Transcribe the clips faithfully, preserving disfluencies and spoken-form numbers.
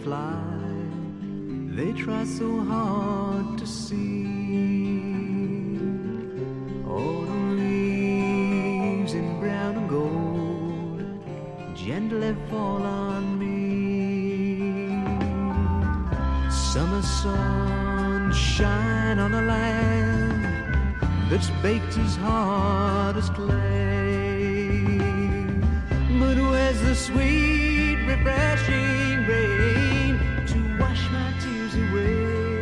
fly, they try so hard to see. Autumn leaves in brown and gold gently fall on me. Summer sun shine on a land that's baked as hard as clay. But where's the sweet, refreshing rain to wash my tears away?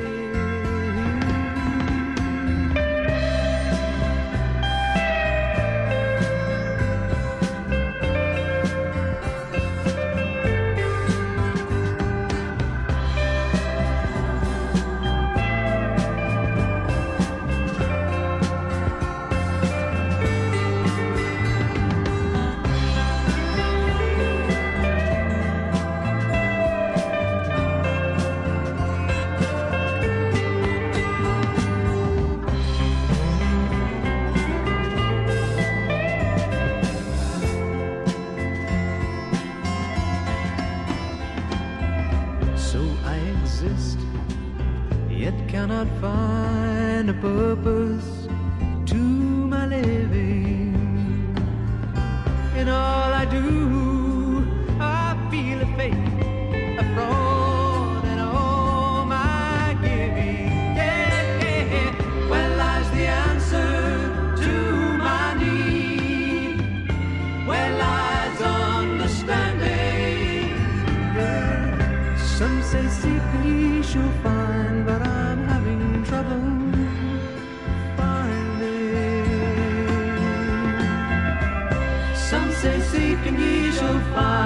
Yet cannot find a purpose to my living. In all I do, I feel a faith, a fraud in all my giving. Yeah, yeah. Where lies the answer to my need? Where lies understanding? Yeah. Some say seek ye shall find, but I'm having trouble finding. Some say seek and ye shall find.